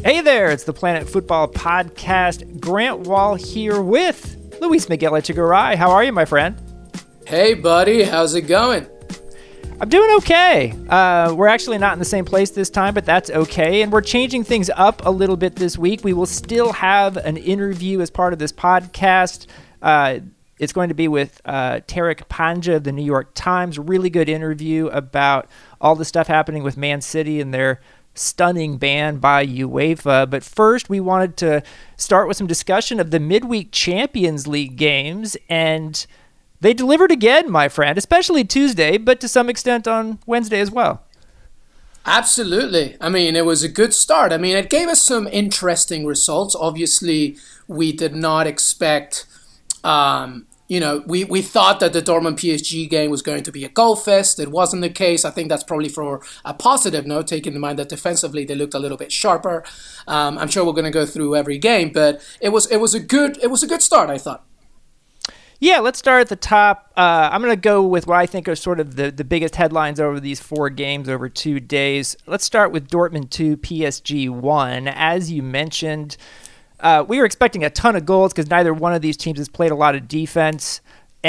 Hey there, it's the Planet Football Podcast. Grant Wall here with Luis Miguel Echegaray. How are you, my friend? Hey, buddy. How's it going? I'm doing okay. We're actually not in the same place this time, but that's okay. And we're changing things up a little bit this week. We will still have an interview as part of this podcast. It's going to be with Tariq Panja of the New York Times. Really good interview about all the stuff happening with Man City and their stunning ban by UEFA. But first, we wanted to start with some discussion of the midweek Champions League games, and they delivered again, my friend, especially Tuesday, but to some extent on Wednesday as well. Absolutely. I mean, it was a good start. I mean, it gave us some interesting results. Obviously, we did not expect, we thought that the Dortmund PSG game was going to be a goal fest. It wasn't the case. I think that's probably for a positive note, taking in mind that defensively they looked a little bit sharper. I'm sure we're going to go through every game, but it was a good start, I thought. Yeah, let's start at the top. I'm going to go with what I think are sort of the biggest headlines over these four games over 2 days. Let's start with Dortmund 2, PSG 1. As you mentioned, we were expecting a ton of goals because neither one of these teams has played a lot of defense,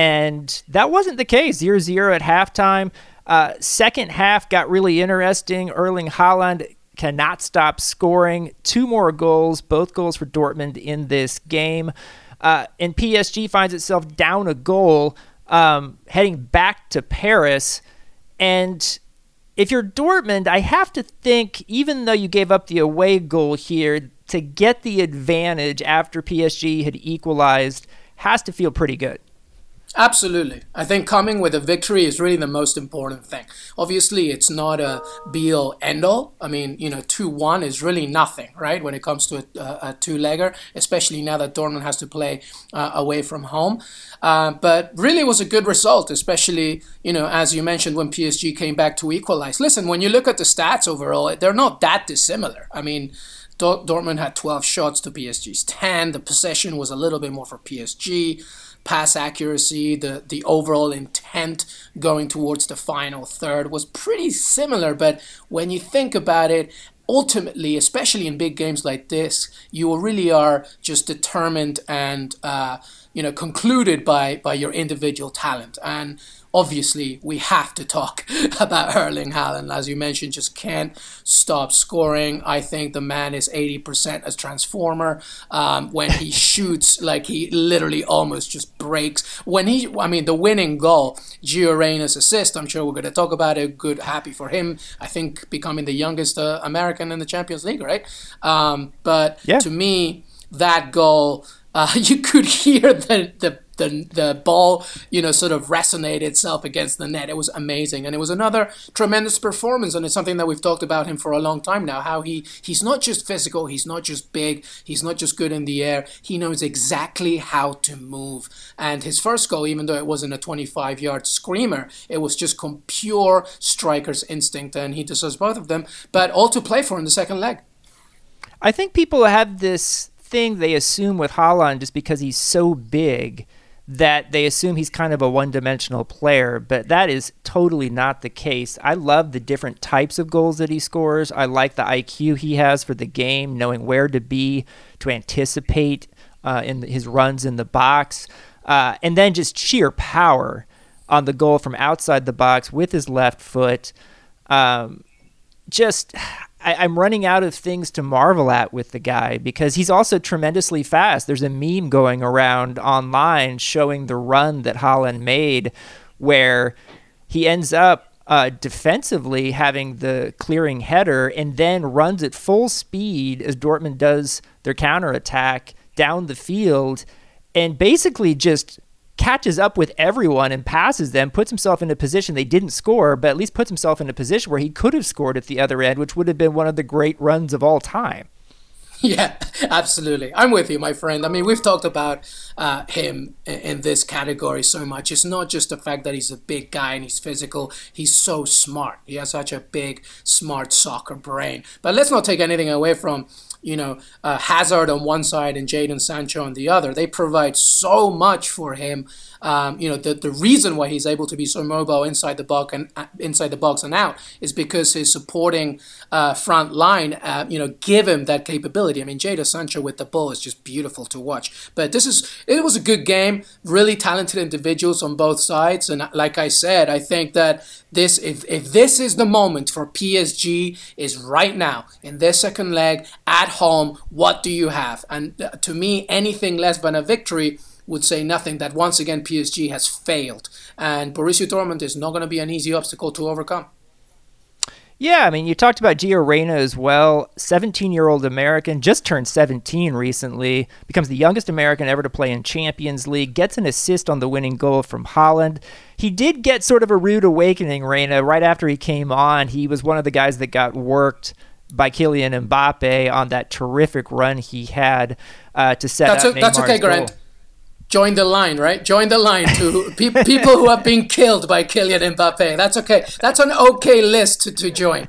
and that wasn't the case. 0-0 at halftime. Second half got really interesting. Erling Haaland cannot stop scoring. 2 more goals, both goals for Dortmund in this game. And PSG finds itself down a goal, heading back to Paris. And if you're Dortmund, I have to think, even though you gave up the away goal here, to get the advantage after PSG had equalized has to feel pretty good. Absolutely. I think coming with a victory is really the most important thing. Obviously, it's not a be-all, end-all. I mean, 2-1 is really nothing, right, when it comes to a two-legger, especially now that Dortmund has to play away from home. But really it was a good result, especially, as you mentioned, when PSG came back to equalize. Listen, when you look at the stats overall, they're not that dissimilar. I mean, Dortmund had 12 shots to PSG's 10. The possession was a little bit more for PSG. Pass accuracy, the overall intent going towards the final third was pretty similar. But when you think about it, ultimately, especially in big games like this, you really are just determined and concluded by your individual talent. And obviously, we have to talk about Erling Haaland. As you mentioned, just can't stop scoring. I think the man is 80% as Transformer. When he shoots, like he literally almost just breaks. The winning goal, Gio Reyna's assist, I'm sure we're going to talk about it. Good, happy for him. I think becoming the youngest American in the Champions League, right? To me, that goal, you could hear the ball, sort of resonate itself against the net. It was amazing. And it was another tremendous performance. And it's something that we've talked about him for a long time now, how he's not just physical, he's not just big, he's not just good in the air. He knows exactly how to move. And his first goal, even though it wasn't a 25-yard screamer, it was just pure striker's instinct. And he deserves both of them, but all to play for in the second leg. I think people have this thing they assume with Haaland just because he's so big that they assume he's kind of a one-dimensional player, but that is totally not the case. I love the different types of goals that he scores. I like the IQ he has for the game, knowing where to be, to anticipate in his runs in the box, and then just sheer power on the goal from outside the box with his left foot. I'm running out of things to marvel at with the guy because he's also tremendously fast. There's a meme going around online showing the run that Haaland made where he ends up defensively having the clearing header and then runs at full speed as Dortmund does their counterattack down the field and basically just catches up with everyone and passes them, puts himself in a position they didn't score, but at least puts himself in a position where he could have scored at the other end, which would have been one of the great runs of all time. Yeah, absolutely. I'm with you, my friend. I mean, we've talked about him in this category so much. It's not just the fact that he's a big guy and he's physical. He's so smart. He has such a big, smart soccer brain. But let's not take anything away from, Hazard on one side and Jadon Sancho on the other. They provide so much for him. The reason why he's able to be so mobile inside the box and out is because his supporting front line, give him that capability. I mean, Jadon Sancho with the ball is just beautiful to watch. But it was a good game. Really talented individuals on both sides, and like I said, I think that if this is the moment for PSG is right now in their second leg at home. What do you have? And to me, anything less than a victory would say nothing, that once again PSG has failed. And Borussia Dortmund is not going to be an easy obstacle to overcome. Yeah, I mean, you talked about Gio Reyna as well. 17-year-old American, just turned 17 recently, becomes the youngest American ever to play in Champions League, gets an assist on the winning goal from Haaland. He did get sort of a rude awakening, Reyna, right after he came on. He was one of the guys that got worked by Kylian Mbappe on that terrific run he had to set up Neymar's That's okay, Grant. Join the line, right? Join the line to people who are being killed by Kylian Mbappe. That's okay. That's an okay list to join.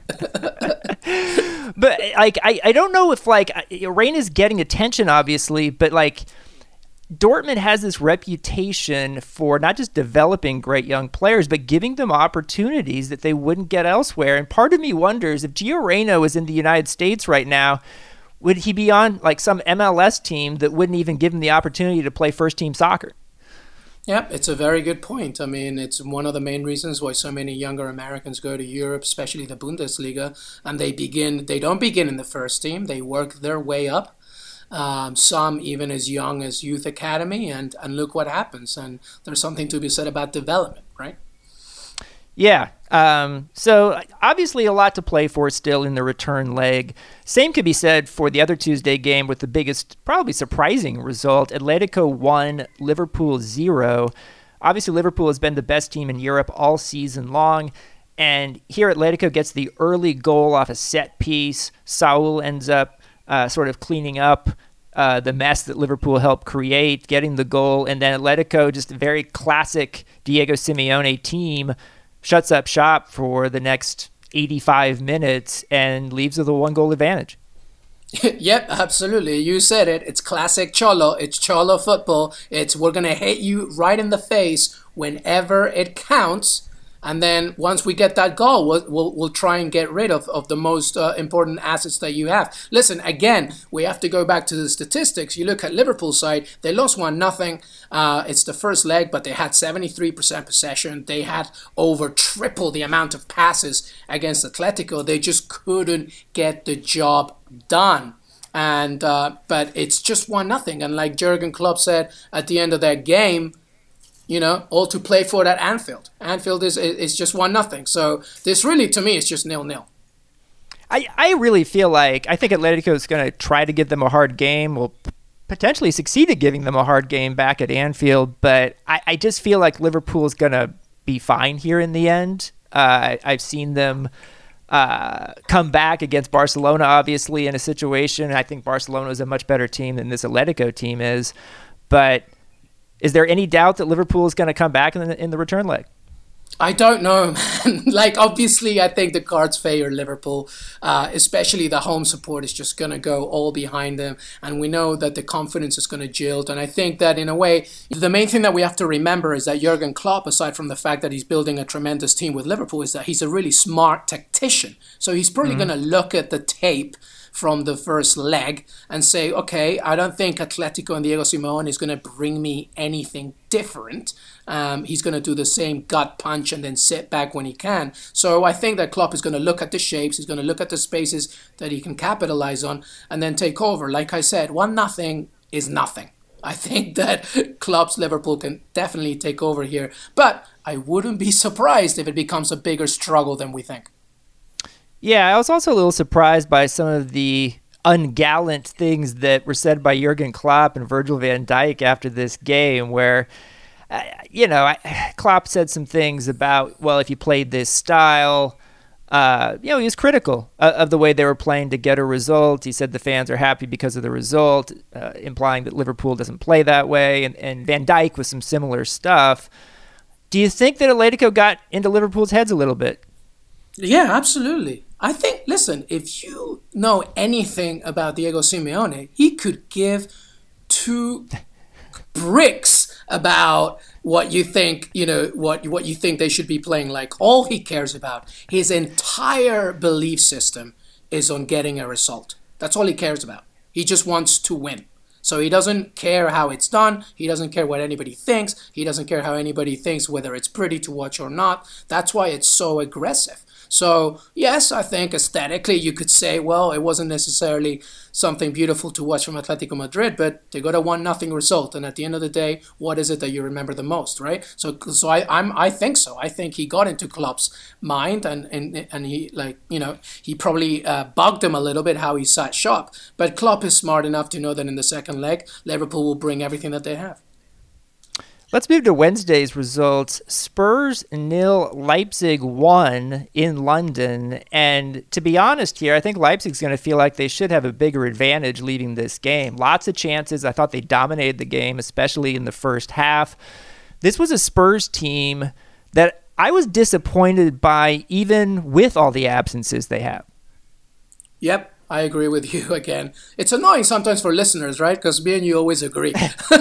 But I don't know if Reyna's getting attention, obviously, but Dortmund has this reputation for not just developing great young players, but giving them opportunities that they wouldn't get elsewhere. And part of me wonders if Gio Reyna was in the United States right now, would he be on some MLS team that wouldn't even give him the opportunity to play first-team soccer? Yeah, it's a very good point. I mean, it's one of the main reasons why so many younger Americans go to Europe, especially the Bundesliga, and they don't begin in the first team. They work their way up. Some even as young as youth academy, and look what happens. And there's something to be said about development, right? Yeah. So obviously a lot to play for still in the return leg. Same could be said for the other Tuesday game with the biggest, probably surprising result. Atletico 1, Liverpool 0. Obviously Liverpool has been the best team in Europe all season long. And here Atletico gets the early goal off a set piece. Saul ends up sort of cleaning up the mess that Liverpool helped create, getting the goal. And then Atletico, just a very classic Diego Simeone team, shuts up shop for the next 85 minutes and leaves with a 1-goal advantage. Yep, absolutely. You said it. It's classic Cholo. It's Cholo football. It's we're going to hit you right in the face whenever it counts. And then once we get that goal, we'll try and get rid of the most important assets that you have. Listen, again, we have to go back to the statistics. You look at Liverpool's side, they lost 1-0. It's the first leg, but they had 73% possession. They had over triple the amount of passes against Atletico. They just couldn't get the job done. And but it's just 1-0. And like Jurgen Klopp said at the end of that game, all to play for at Anfield. Anfield is just 1-0. So this really, to me, is just 0-0. I really feel I think Atletico is going to try to give them a hard game. Will potentially succeed at giving them a hard game back at Anfield. But I just feel like Liverpool is going to be fine here in the end. I've seen them come back against Barcelona, obviously, in a situation. I think Barcelona is a much better team than this Atletico team is. But is there any doubt that Liverpool is going to come back in the return leg? I don't know, man. Obviously, I think the cards favor Liverpool, especially the home support is just going to go all behind them. And we know that the confidence is going to jilt. And I think that in a way, the main thing that we have to remember is that Jurgen Klopp, aside from the fact that he's building a tremendous team with Liverpool, is that he's a really smart tactician. So he's probably going to look at the tape from the first leg and say, okay, I don't think Atletico and Diego Simeone is going to bring me anything different. He's going to do the same gut punch and then sit back when he can. So I think that Klopp is going to look at the shapes, he's going to look at the spaces that he can capitalize on and then take over. Like I said, 1-0 is nothing. I think that Klopp's Liverpool can definitely take over here. But I wouldn't be surprised if it becomes a bigger struggle than we think. Yeah, I was also a little surprised by some of the ungallant things that were said by Jurgen Klopp and Virgil van Dijk after this game where, Klopp said some things about, well, if you played this style, he was critical of the way they were playing to get a result. He said the fans are happy because of the result, implying that Liverpool doesn't play that way, and Van Dijk with some similar stuff. Do you think that Atletico got into Liverpool's heads a little bit? Yeah, absolutely. I think, listen, if you know anything about Diego Simeone, he could give two bricks about what you think, what you think they should be playing like. All he cares about, his entire belief system is on getting a result. That's all he cares about. He just wants to win. So he doesn't care how it's done. He doesn't care what anybody thinks. He doesn't care how anybody thinks whether it's pretty to watch or not. That's why it's so aggressive. So, yes, I think aesthetically you could say, well, it wasn't necessarily something beautiful to watch from Atletico Madrid, but they got a 1-0 result. And at the end of the day, what is it that you remember the most, right? So I think so. I think he got into Klopp's mind and he, he probably bugged him a little bit how he sat shop. But Klopp is smart enough to know that in the second leg, Liverpool will bring everything that they have. Let's move to Wednesday's results. Spurs 0, Leipzig 1 in London. And to be honest here, I think Leipzig's going to feel like they should have a bigger advantage leaving this game. Lots of chances. I thought they dominated the game, especially in the first half. This was a Spurs team that I was disappointed by, even with all the absences they have. Yep. I agree with you again. It's annoying sometimes for listeners, right? Because me and you always agree.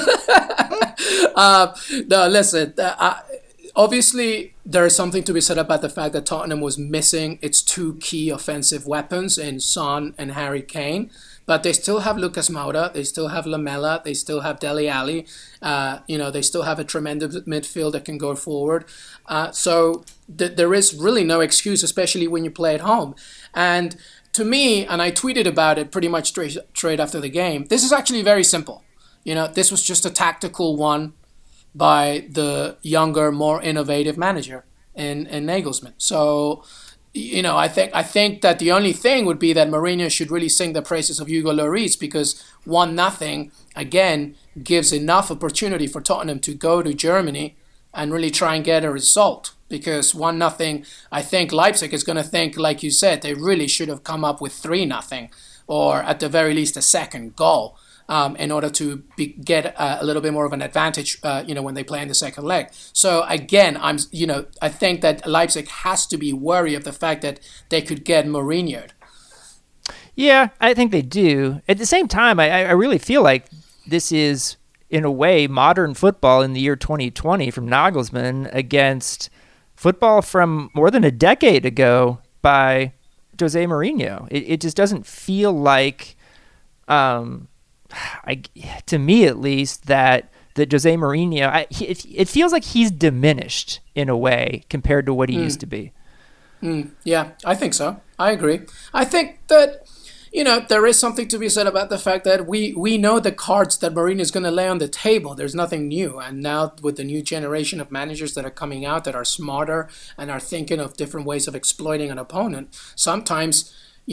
No, listen. Obviously, there is something to be said about the fact that Tottenham was missing its two key offensive weapons in Son and Harry Kane. But they still have Lucas Moura. They still have Lamela. They still have Dele Alli. They still have a tremendous midfield that can go forward. So there is really no excuse, especially when you play at home. And to me, and I tweeted about it pretty much straight after the game, this is actually very simple. This was just a tactical one by the younger, more innovative manager in Nagelsmann. So, I think that the only thing would be that Mourinho should really sing the praises of Hugo Lloris, because 1-0 again gives enough opportunity for Tottenham to go to Germany and really try and get a result. Because 1-0, I think Leipzig is going to think, like you said, they really should have come up with 3-0, or at the very least a second goal, in order to get a little bit more of an advantage, when they play in the second leg. So again, I think that Leipzig has to be wary of the fact that they could get Mourinho'd. Yeah, I think they do. At the same time, I really feel like this is, in a way, modern football in the year 2020 from Nagelsmann against football from more than a decade ago by Jose Mourinho. It just doesn't feel like, to me at least, that Jose Mourinho, it feels like he's diminished in a way compared to what he used to be. Yeah, I think so. I agree. I think that, there is something to be said about the fact that we know the cards that Mourinho is going to lay on the table. There's nothing new. And now with the new generation of managers that are coming out that are smarter and are thinking of different ways of exploiting an opponent, sometimes,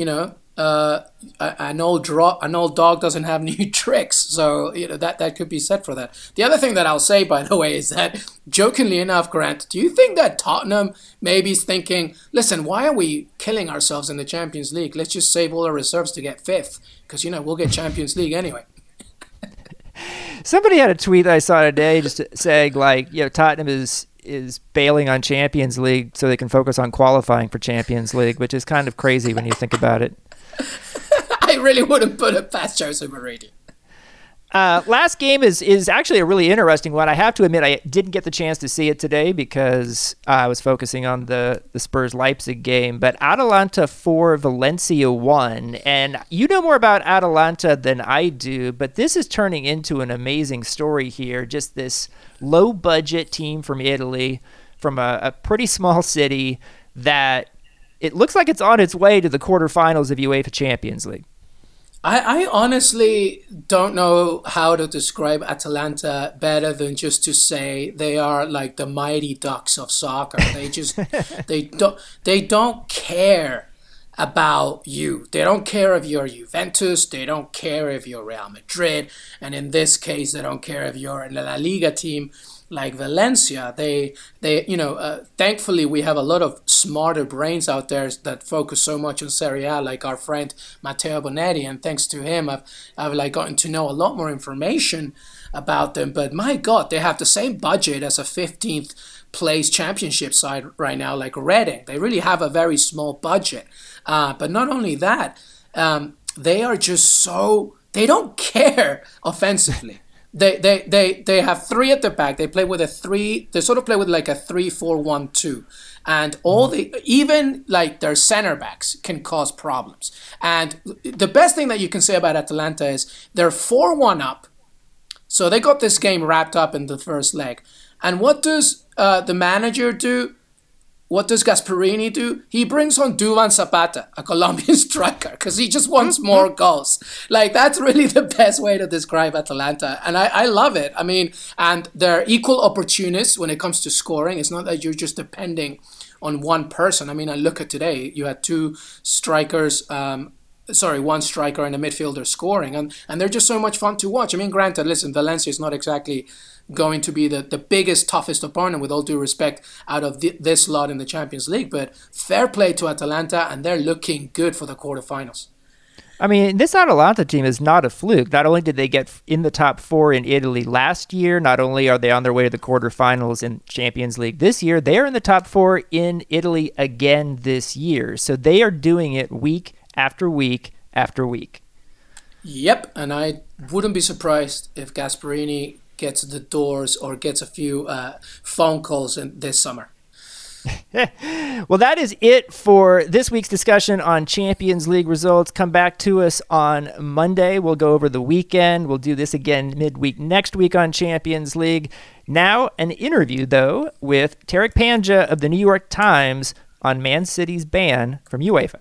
an old dog doesn't have new tricks. So, that could be said for that. The other thing that I'll say, by the way, is that, jokingly enough, Grant, do you think that Tottenham maybe is thinking, listen, why are we killing ourselves in the Champions League? Let's just save all our reserves to get fifth, because, we'll get Champions League anyway. Somebody had a tweet that I saw today just saying, Tottenham is bailing on Champions League so they can focus on qualifying for Champions League, which is kind of crazy when you think about it. I really wouldn't put it past Jose Mourinho. Last game is actually a really interesting one. I have to admit I didn't get the chance to see it today because I was focusing on the Spurs-Leipzig game. But Atalanta 4, Valencia 1. And you know more about Atalanta than I do, but this is turning into an amazing story here. Just this low-budget team from Italy, from a pretty small city, that it looks like it's on its way to the quarterfinals of UEFA Champions League. I honestly don't know how to describe Atalanta better than just to say they are like the Mighty Ducks of soccer. They just they don't care about you. They don't care if you're Juventus. They don't care if you're Real Madrid. And in this case, they don't care if you're a La Liga team like Valencia. Thankfully we have a lot of smarter brains out there that focus so much on Serie A, like our friend Matteo Bonetti, and thanks to him, I've like gotten to know a lot more information about them. But my God, they have the same budget as a 15th place championship side right now, like Reading. They really have a very small budget. But not only that, they are just they don't care offensively. They have three at the back. They play with they sort of play with like a 3-4-1-2. And even like their center backs can cause problems. And the best thing that you can say about Atalanta is they're 4-1 up. So they got this game wrapped up in the first leg. And what does the manager do? What does Gasperini do? He brings on Duvan Zapata, a Colombian striker, because he just wants more goals. Like, that's really the best way to describe Atalanta. And I love it. I mean, and they're equal opportunists when it comes to scoring. It's not that you're just depending on one person. I mean, I look at today, you had one striker and a midfielder scoring. And they're just so much fun to watch. I mean, granted, listen, Valencia is not exactly going to be the biggest, toughest opponent, with all due respect, out of this lot in the Champions League. But fair play to Atalanta, and they're looking good for the quarterfinals. I mean, this Atalanta team is not a fluke. Not only did they get in the top four in Italy last year, not only are they on their way to the quarterfinals in Champions League this year, they are in the top four in Italy again this year. So they are doing it week after week after week. Yep, and I wouldn't be surprised if Gasperini gets the doors or gets a few phone calls this summer. Well, that is it for this week's discussion on Champions League results. Come back to us on Monday. We'll go over the weekend. We'll do this again midweek next week on Champions League. Now, an interview, though, with Tariq Panja of the New York Times on Man City's ban from UEFA.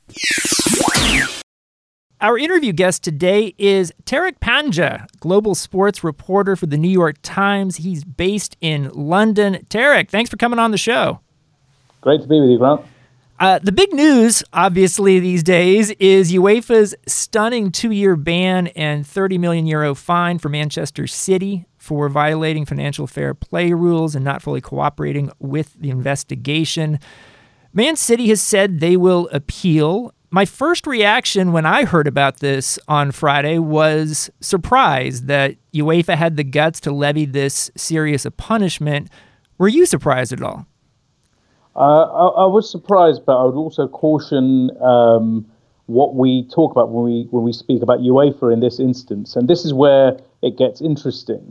Our interview guest today is Tariq Panja, global sports reporter for the New York Times. He's based in London. Tariq, thanks for coming on the show. Great to be with you, Grant. The big news, obviously, these days is UEFA's stunning 2-year ban and €30 million fine for Manchester City for violating financial fair play rules and not fully cooperating with the investigation. Man City has said they will appeal. My first reaction when I heard about this on Friday was surprise that UEFA had the guts to levy this serious a punishment. Were you surprised at all? I was surprised, but I would also caution what we talk about when we speak about UEFA in this instance. And this is where it gets interesting.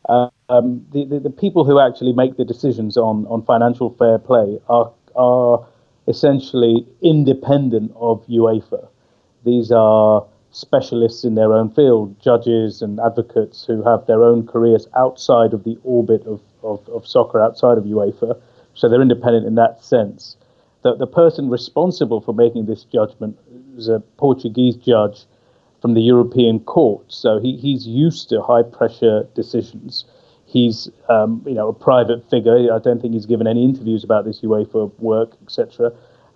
The people who actually make the decisions on financial fair play are essentially independent of UEFA. These are specialists in their own field, judges and advocates who have their own careers outside of the orbit of soccer, outside of UEFA. So they're independent in that sense. The person responsible for making this judgment is a Portuguese judge from the European Court. So he's used to high-pressure decisions. He's a private figure. I don't think he's given any interviews about this UEFA work, etc.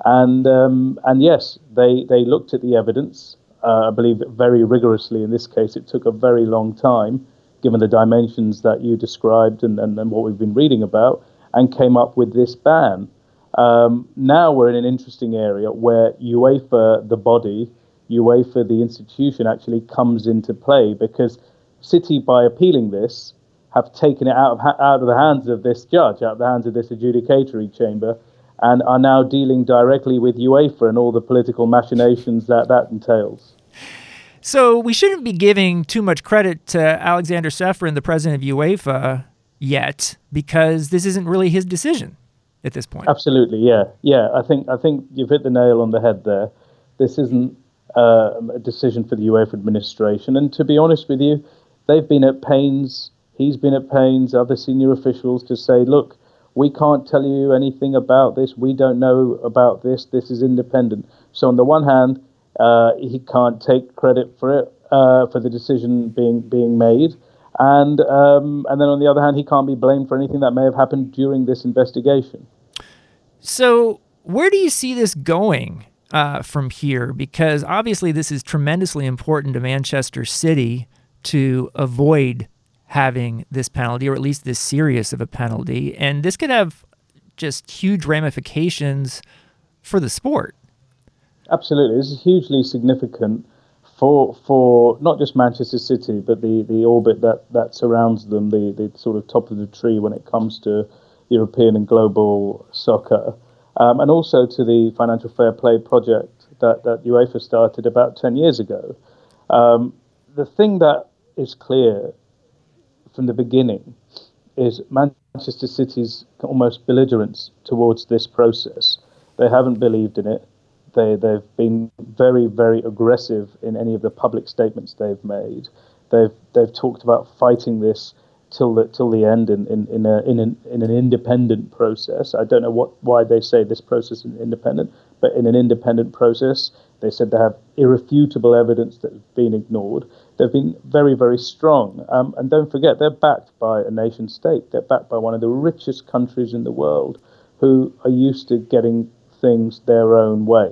And yes, they looked at the evidence, I believe very rigorously in this case. It took a very long time, given the dimensions that you described and what we've been reading about, and came up with this ban. Now we're in an interesting area where UEFA, the body, UEFA, the institution, actually comes into play, because City, by appealing this, have taken it out of the hands of this judge, out of the hands of this adjudicatory chamber, and are now dealing directly with UEFA and all the political machinations that entails. So we shouldn't be giving too much credit to Alexander Ceferin, the president of UEFA, yet, because this isn't really his decision at this point. Absolutely, yeah. I think you've hit the nail on the head there. This isn't a decision for the UEFA administration, and to be honest with you, they've been at pains. He's been at pains, other senior officials, to say, look, we can't tell you anything about this. We don't know about this. This is independent. So on the one hand, he can't take credit for it, for the decision being made. And then on the other hand, he can't be blamed for anything that may have happened during this investigation. So where do you see this going from here? Because obviously this is tremendously important to Manchester City to avoid having this penalty, or at least this serious of a penalty. And this could have just huge ramifications for the sport. Absolutely. This is hugely significant for not just Manchester City, but the orbit that surrounds them, the sort of top of the tree when it comes to European and global soccer, and also to the financial fair play project that UEFA started about 10 years ago. The thing that is clear from the beginning is Manchester City's almost belligerence towards this process. They haven't believed in it. They've been very, very aggressive in any of the public statements they've made. They've talked about fighting this till the end in an independent process. I don't know why they say this process is independent, but in an independent process, they said they have irrefutable evidence that has been ignored. They've been very, very strong. And don't forget, they're backed by a nation state. They're backed by one of the richest countries in the world who are used to getting things their own way.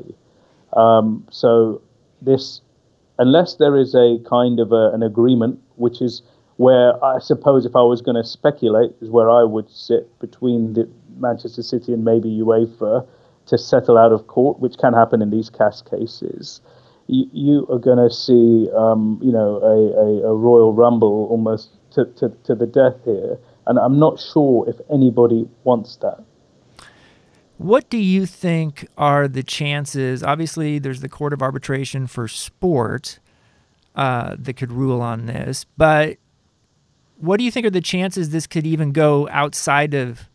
So this, unless there is a kind of an agreement, which is where I suppose if I was going to speculate, is where I would sit between the Manchester City and maybe UEFA to settle out of court, which can happen in these cases. You are going to see, a royal rumble almost to the death here, and I'm not sure if anybody wants that. What do you think are the chances? Obviously, there's the Court of Arbitration for Sport that could rule on this, but what do you think are the chances this could even go outside of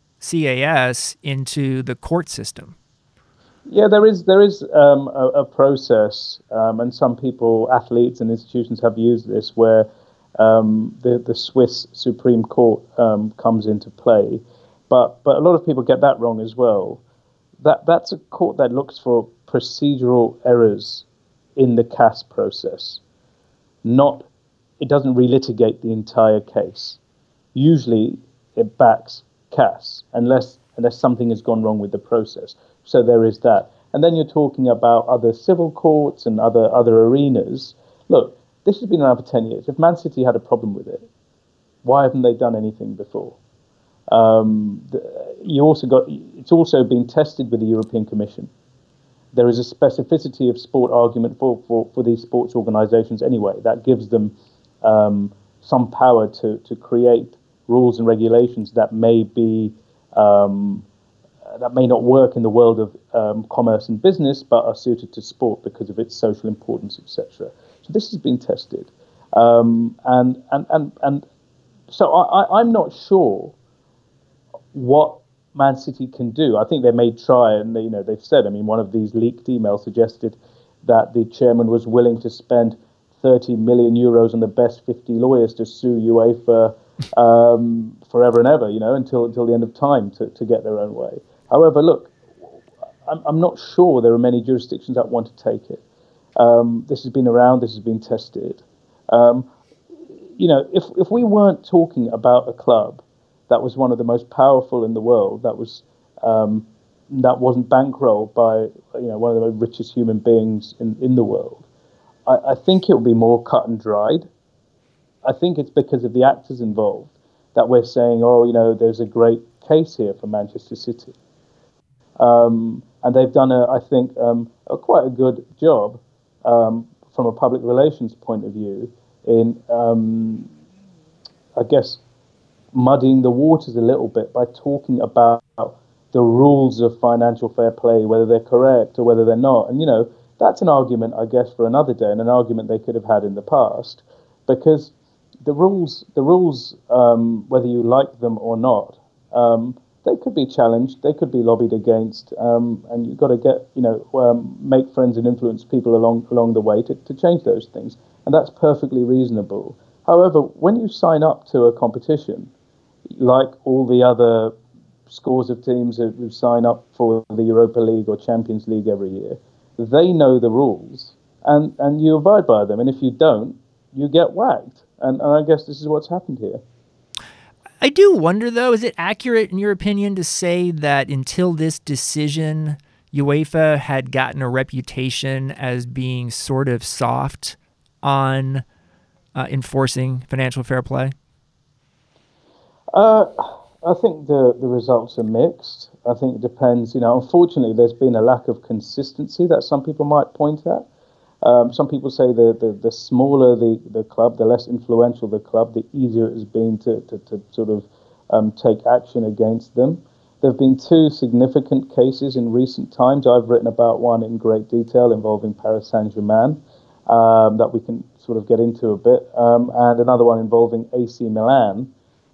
CAS into the court system? Yeah, there is a process, and some people, athletes and institutions have used this, where the Swiss Supreme Court comes into play. But a lot of people get that wrong as well. That's a court that looks for procedural errors in the CAS process. It doesn't relitigate the entire case. Usually it backs CAS unless something has gone wrong with the process. So there is that. And then you're talking about other civil courts and other arenas. Look, this has been around for 10 years. If Man City had a problem with it, why haven't they done anything before? It's also been tested with the European Commission. There is a specificity of sport argument for these sports organizations anyway. That gives them some power to create rules and regulations that may not work in the world of commerce and business, but are suited to sport because of its social importance, etc. So this has been tested, and so I'm not sure what Man City can do. I think they may try, and they've said. I mean, one of these leaked emails suggested that the chairman was willing to spend 30 million euros on the best 50 lawyers to sue UEFA forever and ever, until the end of time to get their own way. However, look, I'm not sure there are many jurisdictions that want to take it. This has been around. This has been tested. If we weren't talking about a club that was one of the most powerful in the world, that wasn't bankrolled by one of the richest human beings in the world, I think it will be more cut and dried. I think it's because of the actors involved that we're saying, there's a great case here for Manchester City. And they've done, I think, quite a good job from a public relations point of view in, I guess, muddying the waters a little bit by talking about the rules of financial fair play, whether they're correct or whether they're not. And, that's an argument, I guess, for another day, and an argument they could have had in the past, because the rules, whether you like them or not, they could be challenged, they could be lobbied against, and you've got to get, make friends and influence people along the way to change those things, and that's perfectly reasonable. However, when you sign up to a competition, like all the other scores of teams who sign up for the Europa League or Champions League every year, they know the rules, and you abide by them, and if you don't, you get whacked. And I guess this is what's happened here. I do wonder, though, is it accurate, in your opinion, to say that until this decision, UEFA had gotten a reputation as being sort of soft on enforcing financial fair play? Uh, I think the results are mixed. I think it depends. Unfortunately, there's been a lack of consistency that some people might point at. Some people say the smaller the club, the less influential the club, the easier it has been to sort of take action against them. There have been two significant cases in recent times. I've written about one in great detail involving Paris Saint-Germain that we can sort of get into a bit, and another one involving AC Milan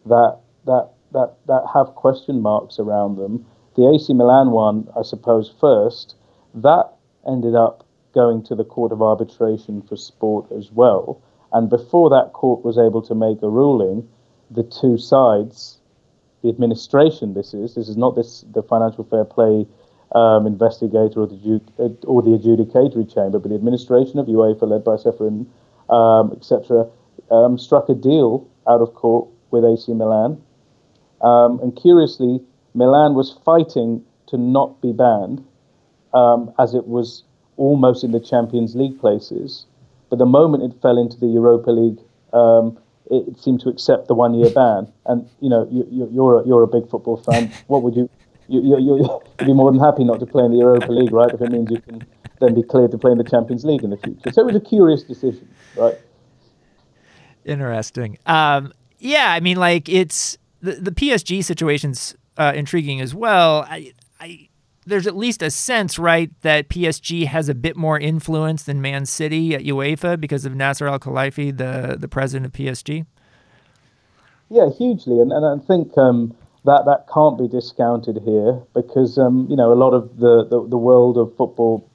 that have question marks around them. The AC Milan one, I suppose, first, that ended up going to the Court of Arbitration for Sport as well. And before that court was able to make a ruling, the two sides, the administration, this is not the financial fair play investigator or the adjudicatory chamber, but the administration of UEFA, led by Ceferin, etc., struck a deal out of court with AC Milan. And curiously, Milan was fighting to not be banned, as it was almost in the Champions League places. But the moment it fell into the Europa League, it seemed to accept the 1-year ban. And you're a big football fan. What would you'd be more than happy not to play in the Europa League, right? If it means you can then be cleared to play in the Champions League in the future. So it was a curious decision, right? Interesting. Yeah, I mean, like it's the PSG situation's intriguing as well. There's at least a sense, right, that PSG has a bit more influence than Man City at UEFA because of Nasser Al-Khelaifi, the president of PSG. Yeah, hugely, and I think that can't be discounted here because a lot of the world of football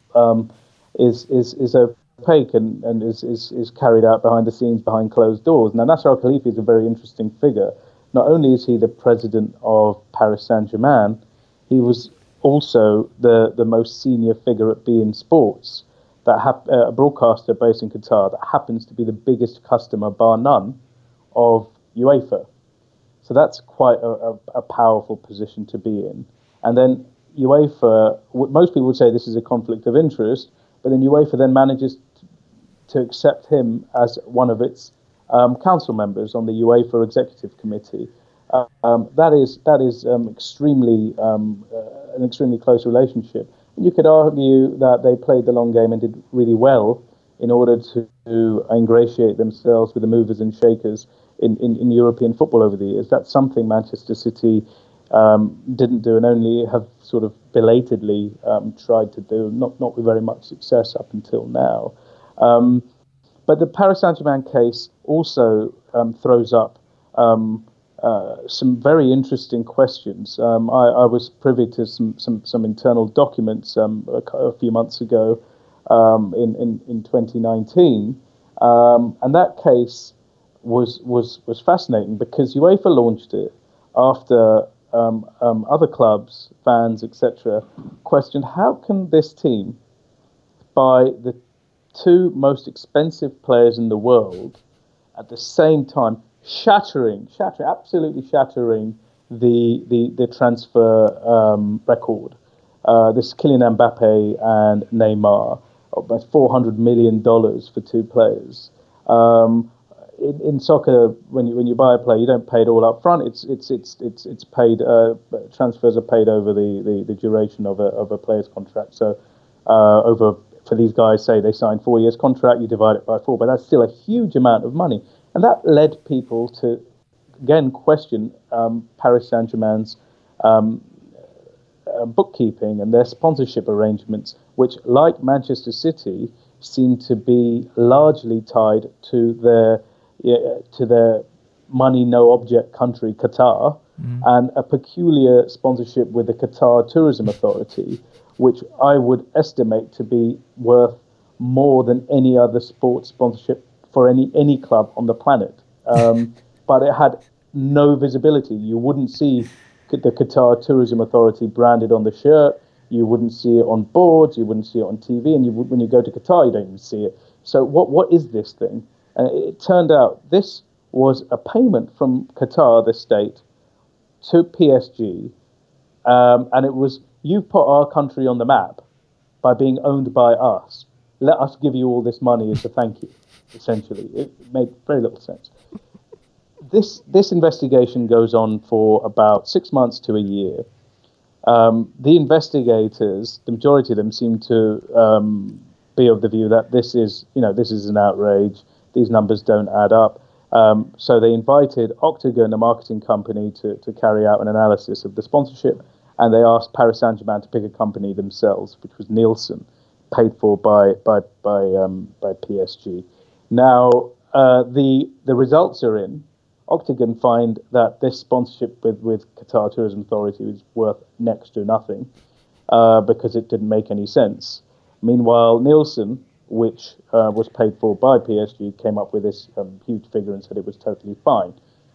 is opaque and is carried out behind the scenes, behind closed doors. Now, Nasser Al-Khelaifi is a very interesting figure. Not only is he the president of Paris Saint-Germain, he was also the most senior figure at beIN Sports, a broadcaster based in Qatar that happens to be the biggest customer, bar none, of UEFA. So that's quite a powerful position to be in. And then UEFA, most people would say this is a conflict of interest, but then UEFA then manages to accept him as one of its council members on the UEFA Executive Committee. That is extremely an extremely close relationship. And you could argue that they played the long game and did really well in order to ingratiate themselves with the movers and shakers in European football over the years. That's something Manchester City didn't do and only have sort of belatedly tried to do, not with very much success up until now. But the Paris Saint-Germain case also throws up some very interesting questions. I was privy to some internal documents a few months ago in 2019, and that case was fascinating because UEFA launched it after other clubs, fans, etc., questioned how can this team buy the two most expensive players in the world at the same time, absolutely shattering the transfer record. This Kylian Mbappe and Neymar, about $400 million for two players. In soccer, when you buy a player, you don't pay it all up front. It's paid. Transfers are paid over the duration of a player's contract. So for these guys, say they sign 4 years contract, you divide it by 4, but that's still a huge amount of money. And that led people to, again, question Paris Saint-Germain's bookkeeping and their sponsorship arrangements, which, like Manchester City, seem to be largely tied to their money no object country, Qatar, and a peculiar sponsorship with the Qatar Tourism Authority, which I would estimate to be worth more than any other sports sponsorship for any club on the planet. But it had no visibility. You wouldn't see the Qatar Tourism Authority branded on the shirt. You wouldn't see it on boards. You wouldn't see it on TV. And when you go to Qatar, you don't even see it. So what is this thing? And it turned out this was a payment from Qatar, the state, to PSG. And it was, you've put our country on the map by being owned by us. Let us give you all this money as a thank you, essentially. It made very little sense. this investigation goes on for about 6 months to a year. The investigators, the majority of them, seem to be of the view that this is an outrage. These numbers don't add up. So they invited Octagon, a marketing company, to carry out an analysis of the sponsorship, and they asked Paris Saint-Germain to pick a company themselves, which was Nielsen, paid for by PSG. Now the results are in. Octagon find that this sponsorship with Qatar Tourism Authority was worth next to nothing because it didn't make any sense. Meanwhile, Nielsen, which was paid for by PSG, came up with this huge figure and said it was totally fine.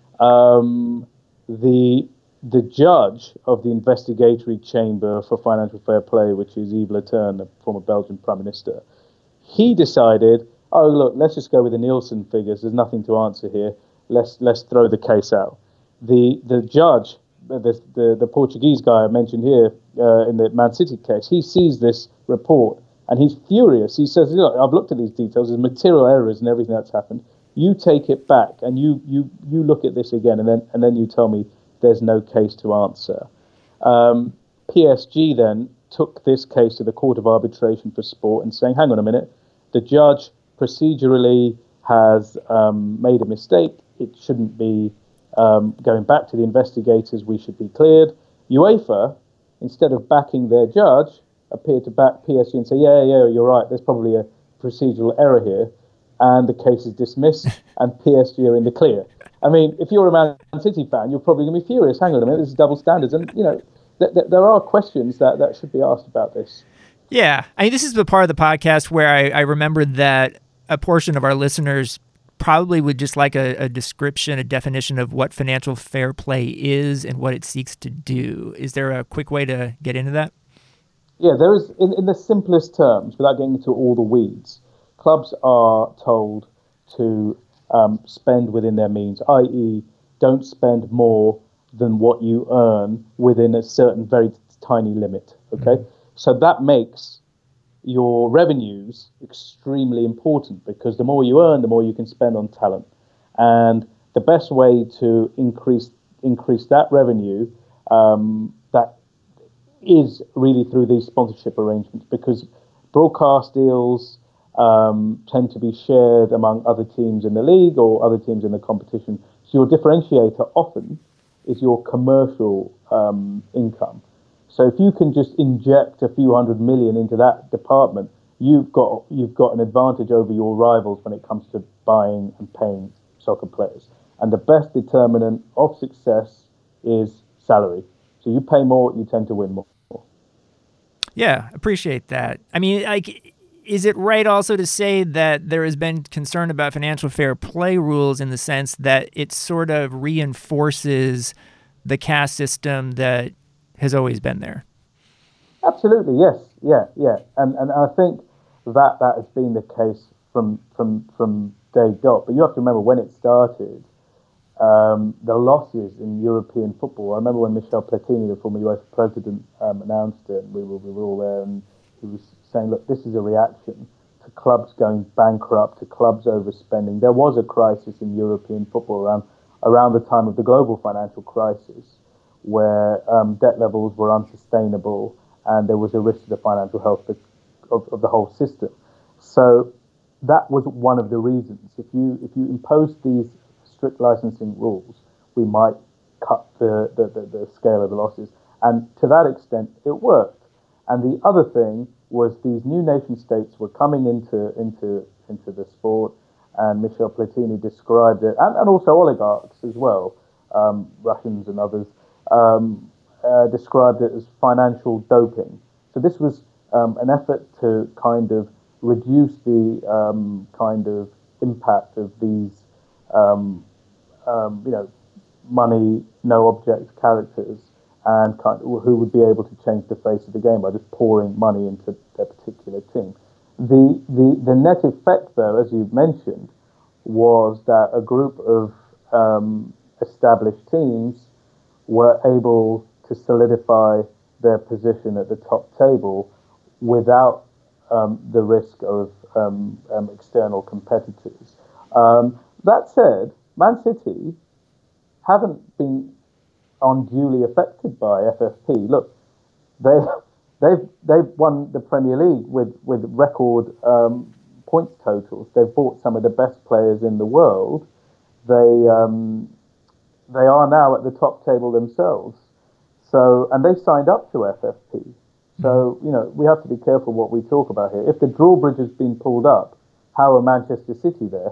The judge of the investigatory chamber for financial fair play, which is Yves Le Terme, the former Belgian Prime Minister, he decided, oh, look, let's just go with the Nielsen figures. There's nothing to answer here. Let's throw the case out. The judge, the Portuguese guy I mentioned here in the Man City case, he sees this report and he's furious. He says, look, I've looked at these details. There's material errors and everything that's happened. You take it back and you look at this again and then you tell me there's no case to answer. PSG then took this case to the Court of Arbitration for Sport and saying, hang on a minute, the judge procedurally has made a mistake. It shouldn't be going back to the investigators. We should be cleared. UEFA, instead of backing their judge, appeared to back PSG and say, yeah, you're right, there's probably a procedural error here, and the case is dismissed, and PSG are in the clear. I mean, if you're a Man City fan, you're probably going to be furious. Hang on a minute, this is double standards. And, there are questions that should be asked about this. Yeah. I mean, this is the part of the podcast where I remember that a portion of our listeners probably would just like a description, a definition of what financial fair play is and what it seeks to do. Is there a quick way to get into that? Yeah, there is. In the simplest terms, without getting into all the weeds, clubs are told to spend within their means, i.e. don't spend more than what you earn within a certain very tiny limit, okay? Mm-hmm. So that makes your revenues extremely important because the more you earn, the more you can spend on talent. And the best way to increase that revenue, that is really through these sponsorship arrangements, because broadcast deals tend to be shared among other teams in the league or other teams in the competition. So your differentiator often is your commercial income. So if you can just inject a few $100 million into that department, you've got an advantage over your rivals when it comes to buying and paying soccer players. And the best determinant of success is salary. So you pay more, you tend to win more. Yeah, appreciate that. I mean, is it right also to say that there has been concern about financial fair play rules in the sense that it sort of reinforces the caste system that has always been there? Absolutely, yes, yeah. And I think that has been the case from day dot. But you have to remember when it started, the losses in European football. I remember when Michel Platini, the former UEFA president, announced it. We were all there, and he was saying, look, this is a reaction to clubs going bankrupt, to clubs overspending. There was a crisis in European football around the time of the global financial crisis, where debt levels were unsustainable and there was a risk to the financial health of the whole system. So that was one of the reasons. If you impose these strict licensing rules, we might cut the scale of the losses. And to that extent, it worked. And the other thing was these new nation states were coming into the sport, and Michel Platini described it, and also oligarchs as well, Russians and others, described it as financial doping. So this was an effort to kind of reduce the kind of impact of these, money, no object characters, and kind of who would be able to change the face of the game by just pouring money into their particular team. The net effect, though, as you mentioned, was that a group of established teams were able to solidify their position at the top table without the risk of external competitors. That said, Man City haven't been unduly affected by FFP. Look, they've won the Premier League with record points totals. They've bought some of the best players in the world. They are now at the top table themselves. So, and they signed up to FFP. So, we have to be careful what we talk about here. If the drawbridge has been pulled up, how are Manchester City there?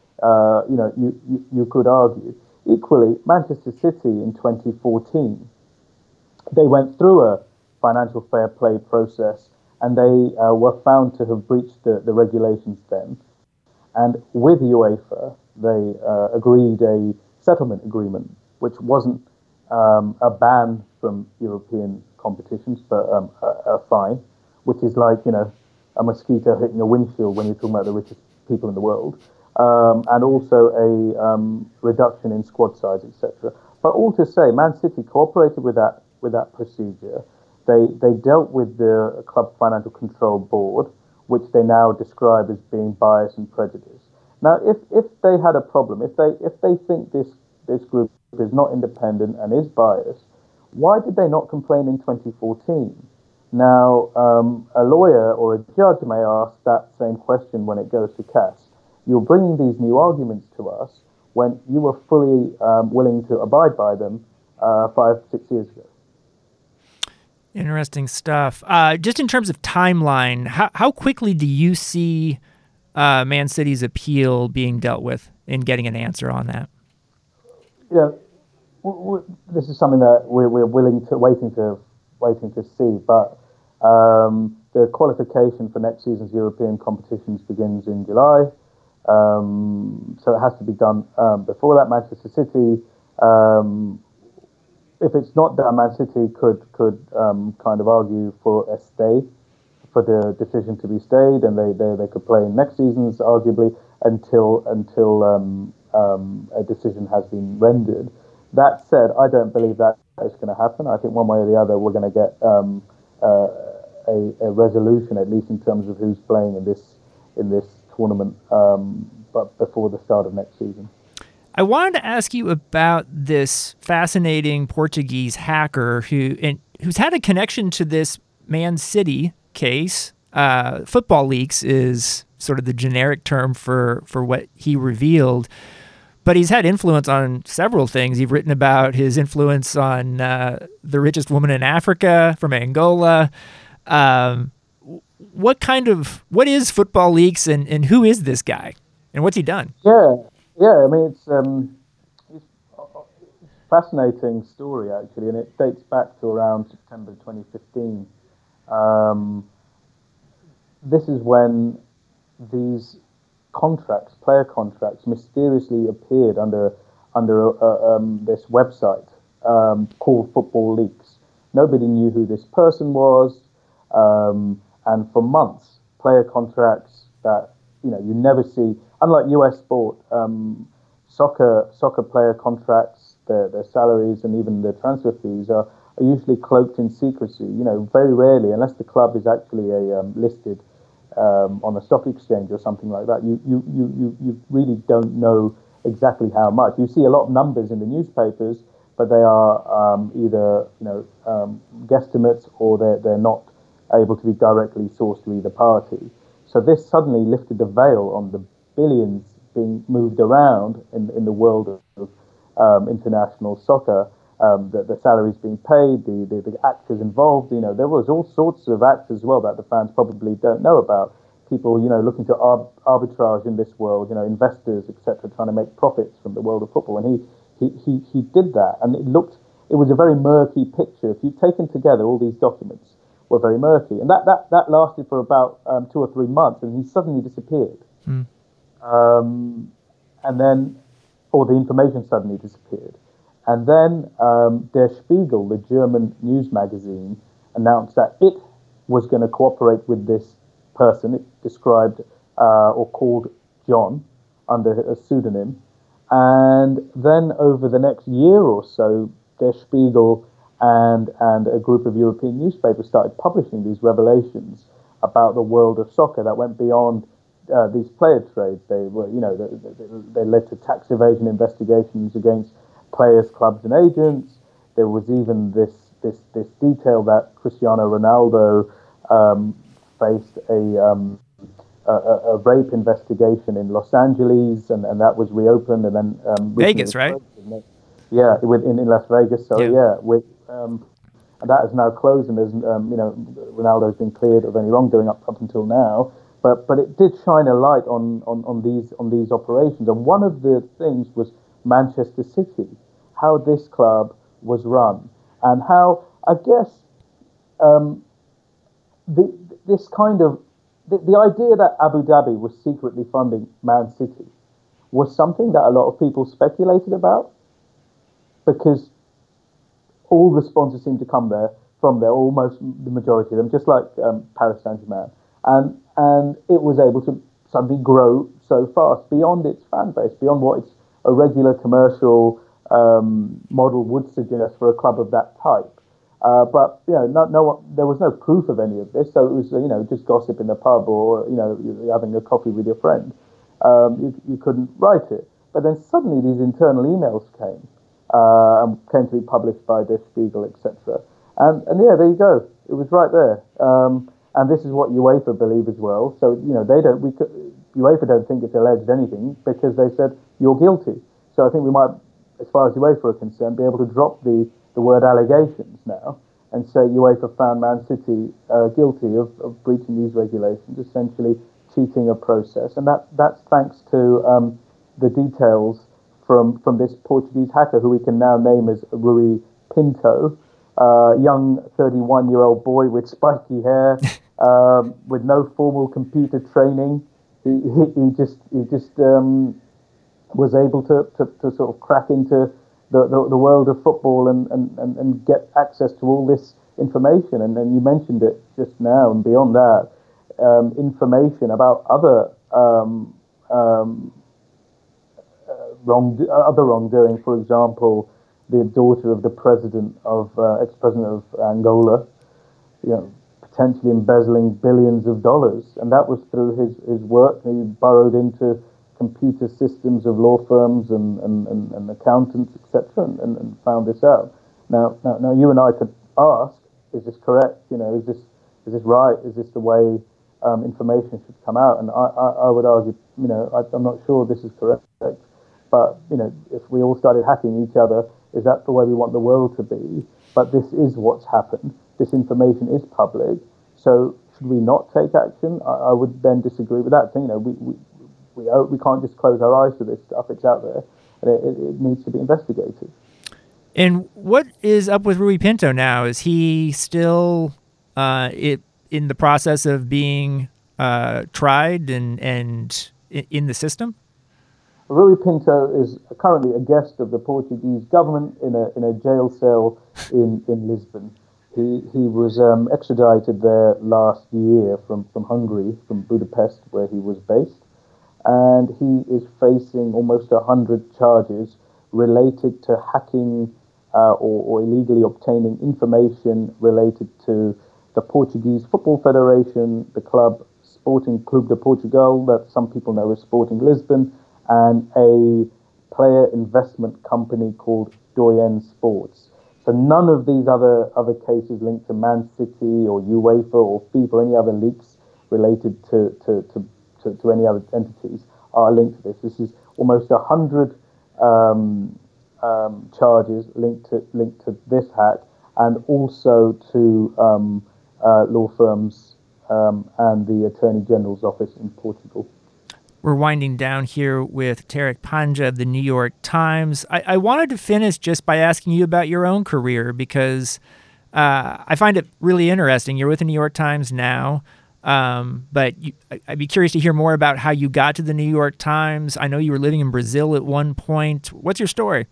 You could argue. Equally, Manchester City in 2014, they went through a financial fair play process, and they were found to have breached the regulations then. And with UEFA, they agreed a settlement agreement, which wasn't a ban from European competitions, but a fine, which is like, a mosquito hitting a windshield when you're talking about the richest people in the world, and also a reduction in squad size, etc. But all to say, Man City cooperated with that procedure. They dealt with the Club Financial Control Board, which they now describe as being biased and prejudiced. Now, if they had a problem, if they think this group is not independent and is biased, why did they not complain in 2014? Now, a lawyer or a judge may ask that same question when it goes to CAS. You're bringing these new arguments to us when you were fully willing to abide by them 5-6 years ago. Interesting stuff. Just in terms of timeline, how quickly do you see Man City's appeal being dealt with and getting an answer on that? This is something that we're waiting to see, but the qualification for next season's European competitions begins in July, so it has to be done before that. Manchester City, if it's not done, Man City could kind of argue for a stay, for the decision to be stayed, and they could play in next season's arguably until a decision has been rendered. That said, I don't believe that is going to happen. I think one way or the other we're going to get a resolution, at least in terms of who's playing in this tournament, but before the start of next season. I wanted to ask you about this fascinating Portuguese hacker who's had a connection to this Man City case. Football Leaks is sort of the generic term for what he revealed, but he's had influence on several things. He's written about his influence on the richest woman in Africa from Angola. What is Football Leaks, and who is this guy, and what's he done? Yeah, I mean, it's a fascinating story, actually, and it dates back to around September 2015. This is when these player contracts, mysteriously appeared under this website called Football Leaks. Nobody knew who this person was, and for months, player contracts that you never see. Unlike US sport, soccer player contracts, their salaries and even their transfer fees are usually cloaked in secrecy. Very rarely, unless the club is actually listed on a stock exchange or something like that, you really don't know exactly how much. You see a lot of numbers in the newspapers, but they are either guesstimates, or they're not able to be directly sourced to either party. So this suddenly lifted the veil on the billions being moved around in the world of international soccer, the salaries being paid, the actors involved. There was all sorts of acts as well that the fans probably don't know about. People, looking to arbitrage in this world, investors, etc., trying to make profits from the world of football. And he did that, and it was a very murky picture. If you've taken together all these documents, were very murky, and that lasted for about 2 or 3 months, and he suddenly disappeared. And then, or the information suddenly disappeared. And then Der Spiegel, the German news magazine, announced that it was going to cooperate with this person. It described or called John under a pseudonym. And then over the next year or so, Der Spiegel and a group of European newspapers started publishing these revelations about the world of soccer that went beyond these player trades. They were, they led to tax evasion investigations against players, clubs, and agents. There was even this detail that Cristiano Ronaldo faced a rape investigation in Los Angeles, and that was reopened, and then Vegas, right? Yeah, in Las Vegas. So and that is now closed, and there's Ronaldo's been cleared of any wrongdoing up until now. But it did shine a light on these operations, and one of the things was Manchester City, how this club was run, and how I guess this kind of the idea that Abu Dhabi was secretly funding Man City was something that a lot of people speculated about, because all the sponsors seem to come from there, almost the majority of them, just like Paris Saint-Germain, and it was able to suddenly grow so fast beyond its fan base, beyond what a regular commercial model would suggest for a club of that type. But there was no proof of any of this, so it was just gossip in the pub, or you're having a coffee with your friend. You couldn't write it, but then suddenly these internal emails came to be published by Der Spiegel, etc. And yeah, there you go. It was right there. And this is what UEFA believe as well. So UEFA don't think it's alleged anything, because they said you're guilty. So I think we might, as far as UEFA are concerned, be able to drop the word allegations now and say UEFA found Man City guilty of breaching these regulations, essentially cheating a process. And that's thanks to the details from this Portuguese hacker, who we can now name as Rui Pinto, young 31-year-old boy with spiky hair, with no formal computer training. He just was able to sort of crack into the world of football and get access to all this information. And you mentioned it just now, and beyond that, information about other wrongdoing. For example, the daughter of the ex-president of Angola, potentially embezzling billions of dollars, and that was through his work. He burrowed into computer systems of law firms and accountants, etc., and found this out. Now, you and I could ask: is this correct? Is this right? Is this the way information should come out? And I would argue, I'm not sure this is correct. But if we all started hacking each other, is that the way we want the world to be? But this is what's happened. This information is public. So should we not take action? I would then disagree with that. We can't just close our eyes to this stuff. It's out there, and it needs to be investigated. And what is up with Rui Pinto now? Is he still in the process of being tried and in the system? Rui Pinto is currently a guest of the Portuguese government in a jail cell in Lisbon. He was extradited there last year from Hungary, from Budapest, where he was based, and he is facing almost 100 charges related to hacking or illegally obtaining information related to the Portuguese Football Federation, the club Sporting Clube de Portugal, that some people know as Sporting Lisbon, and a player investment company called Doyen Sports. So none of these other cases linked to Man City or UEFA or FIFA or any other leaks related to any other entities are linked to this. This is almost 100 charges linked to this hack, and also to law firms and the Attorney General's office in Portugal. We're winding down here with Tariq Panja of the New York Times. I wanted to finish just by asking you about your own career, because I find it really interesting. You're with the New York Times now, but I'd be curious to hear more about how you got to the New York Times. I know you were living in Brazil at one point. What's your story?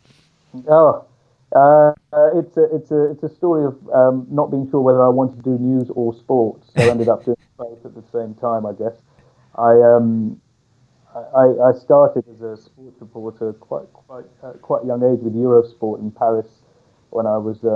It's a story of not being sure whether I wanted to do news or sports. So I ended up doing both at the same time, I guess. I started as a sports reporter quite a young age with Eurosport in Paris when I was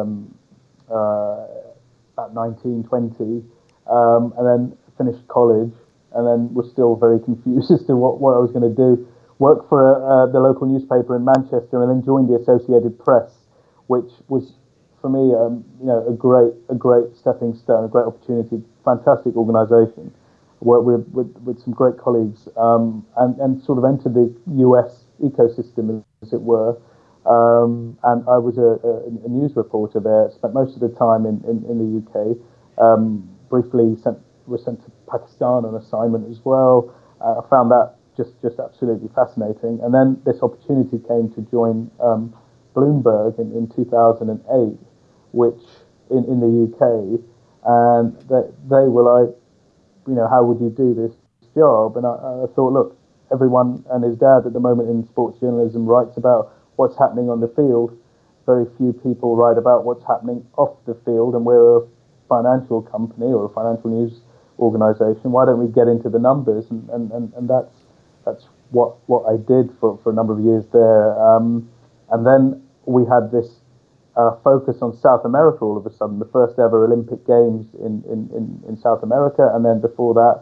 about 19, 20, and then finished college, and then was still very confused as to what I was going to do worked for the local newspaper in Manchester, and then joined the Associated Press, which was for me, a great stepping stone, a great opportunity, fantastic organisation. Worked with some great colleagues, and sort of entered the US ecosystem, as it were. And I was a news reporter there. Spent most of the time in the UK. Briefly was sent to Pakistan on assignment as well. I found that just absolutely fascinating. And then this opportunity came to join Bloomberg in 2008, which in the UK, and they were like, how would you do this job? And I thought, look, everyone and his dad at the moment in sports journalism writes about what's happening on the field. Very few people write about what's happening off the field, and we're a financial company or a financial news organization. Why don't we get into the numbers? And that's what I did for a number of years there. And then we had this focus on South America all of a sudden, the first ever Olympic Games in South America, and then before that,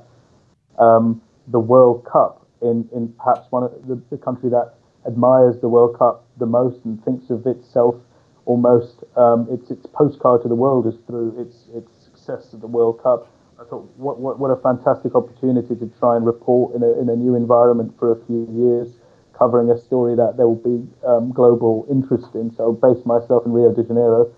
the World Cup in perhaps one of the country that admires the World Cup the most and thinks of itself almost its postcard to the world is through its success at the World Cup. I thought, what a fantastic opportunity to try and report in a new environment for a few years, covering a story that there will be global interest in. So I based myself in Rio de Janeiro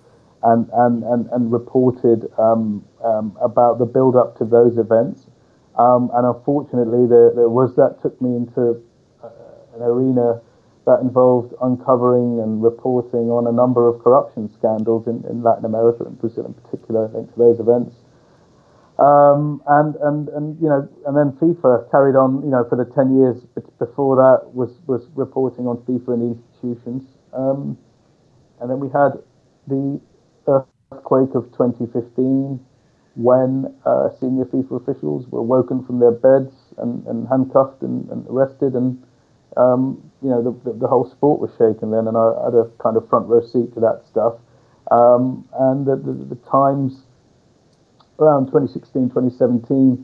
and reported about the build-up to those events. And unfortunately, there was that took me into an arena that involved uncovering and reporting on a number of corruption scandals in Latin America and Brazil in particular, linked to those events. And then FIFA carried on, for the 10 years before that was reporting on FIFA and the institutions. And then we had the earthquake of 2015 when senior FIFA officials were woken from their beds and handcuffed and arrested, and the whole sport was shaken then, and I had a kind of front row seat to that stuff. And the Times around 2016, 2017,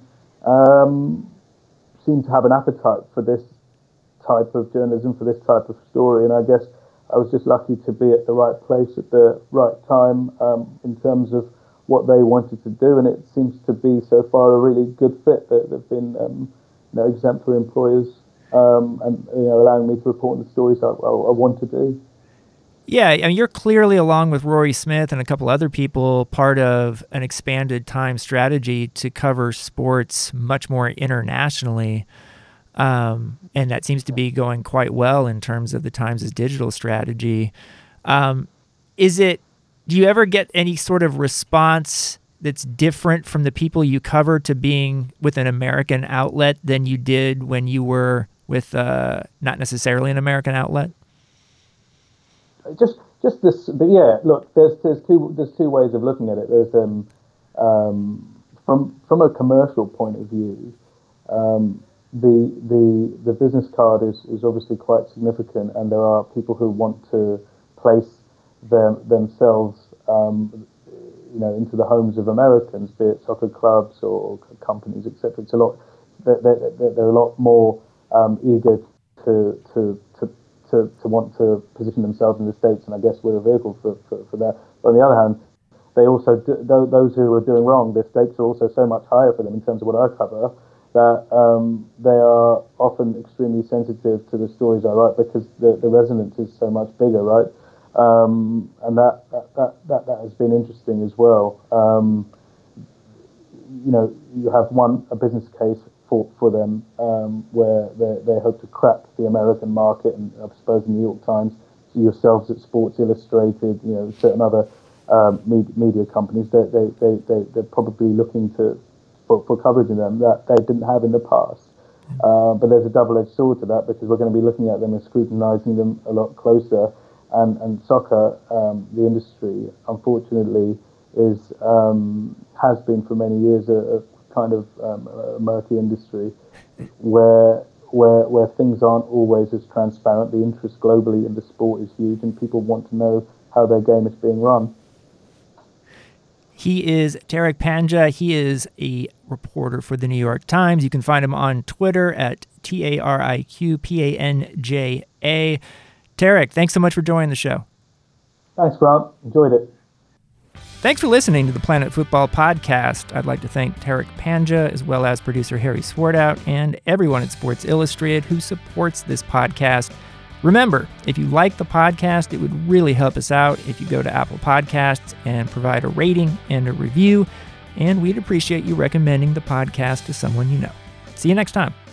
seemed to have an appetite for this type of journalism, for this type of story. And I guess I was just lucky to be at the right place at the right time in terms of what they wanted to do. And it seems to be so far a really good fit. They've been exemplary employers and allowing me to report on the stories I want to do. Yeah, I mean, you're clearly, along with Rory Smith and a couple other people, part of an expanded Times strategy to cover sports much more internationally. And that seems to be going quite well in terms of the Times' digital strategy. Do you ever get any sort of response that's different from the people you cover to being with an American outlet than you did when you were with not necessarily an American outlet? Just this, but yeah. Look, there's two ways of looking at it. There's from a commercial point of view, the business card is obviously quite significant, and there are people who want to place themselves, into the homes of Americans, be it soccer clubs or companies, etc. It's a lot. They're a lot more eager to want to position themselves in the States, and I guess we're a vehicle for that. But on the other hand, they also those who are doing wrong, their stakes are also so much higher for them in terms of what I cover, that they are often extremely sensitive to the stories I write because the resonance is so much bigger, right? And that has been interesting as well. You have a business case for them, where they hope to crack the American market, and I suppose the New York Times, yourselves at Sports Illustrated, certain other media companies, they're probably looking for coverage in them that they didn't have in the past. But there's a double-edged sword to that, because we're going to be looking at them and scrutinizing them a lot closer. And soccer, the industry, unfortunately, has been for many years a kind of a murky industry where things aren't always as transparent. The interest globally in the sport is huge, and people want to know how their game is being run. He is Tariq Panja. He is a reporter for the New York Times. You can find him on Twitter at TarikPanja. Tarik, thanks so much for joining the show. Thanks, Grant. Enjoyed it. Thanks for listening to the Planet Fútbol Podcast. I'd like to thank Tarik Panja, as well as producer Harry Swartout, and everyone at Sports Illustrated who supports this podcast. Remember, if you like the podcast, it would really help us out if you go to Apple Podcasts and provide a rating and a review, and we'd appreciate you recommending the podcast to someone you know. See you next time.